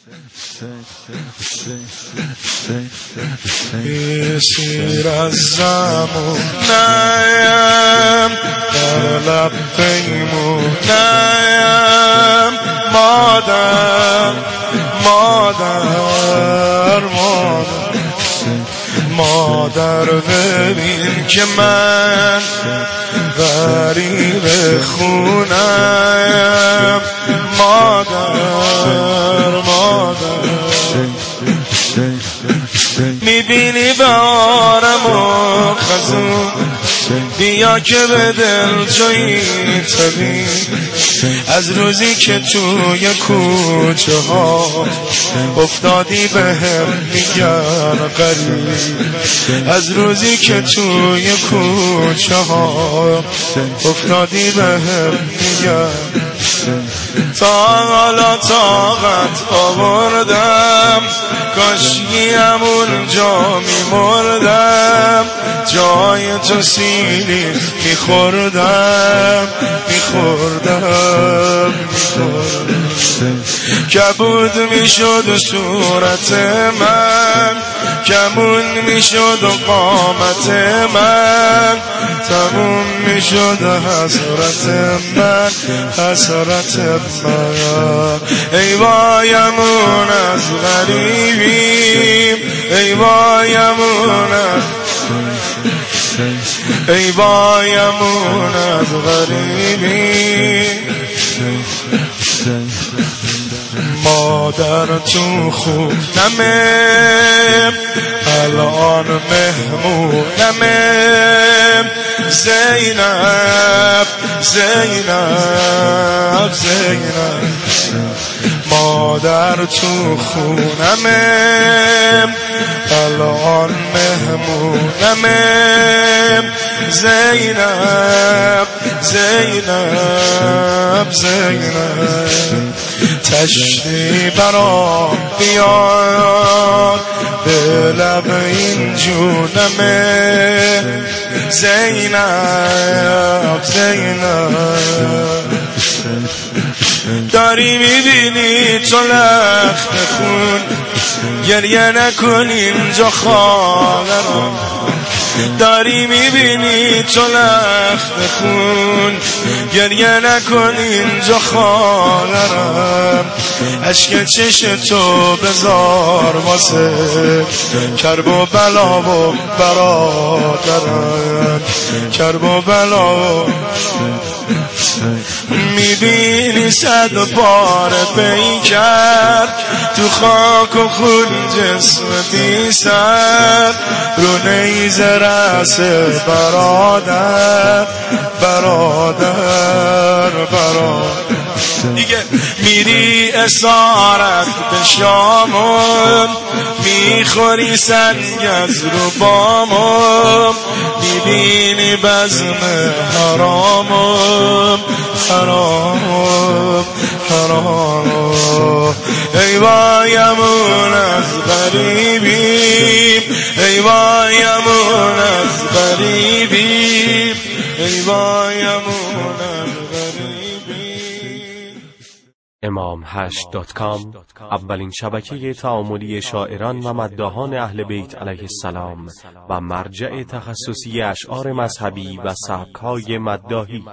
سیر از زمونم در لب پیمونم مادر ببین که من غریب خونم مادر میبینی بارم و خزون بیا که به دل جایی تبین از روزی که توی کوچه ها افتادی به هم میگن غریب از روزی که توی کوچه ها افتادی به هم میگن تا حالا طاقت آوردم کاشکی همونجا میمردم جای تو سیلی میخوردم کبود میشد صورت من کمون میشد قامت من تموم میشد حسرت من ای وایمون از غریبیم ای وایمون از غریبیم مادر تو خونمه الان مهمونمه زینب مادر تو خونمه الان مهمونمه زینب تشتی برام بیار به لب این جونمه زینب داری میبینی تو لخت خون گریه نکن اینجا خواهرم داری میبینی تو لخت خون گریه نکن اینجا خواهرم اشک چش تو بذار واسه کرب و بلا و برادرم کرب و بلا میبینی صد بار پیکر تو خاک و خون جسم بی سر رو نیزه رأس برادر دیگه میری اسارت به شامون میخوری سنگ از رو بامون میبینی بزم حرامون ای وایمون از غریبیم ای وایمون از غریبیم ای وایمون از غریبیم. imam8.com اولین شبکه تعاملی شاعران و مداحان اهل بیت علیه السلام و مرجع تخصصی اشعار مذهبی و سبک‌های مداحی